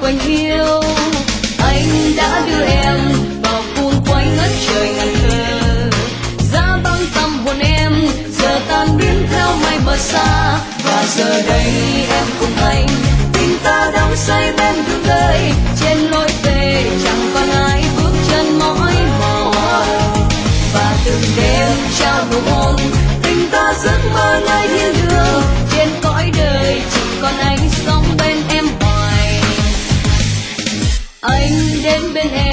quanh yêu. Anh đã đưa em vào cuồng quay ngất trời ngàn thơ, giá băng tâm hồn em giờ tan biến theo mây bờ xa. Và giờ đây em cùng anh, tình ta đắm say bên đường đời, trên lối về chẳng còn ai bước chân mỏi mòn. Và từng đêm trao nụ hôn, tình ta giấc mơ nơi thiên đường, trên cõi đời chỉ còn anh sống bên em hoài. Anh đến bên em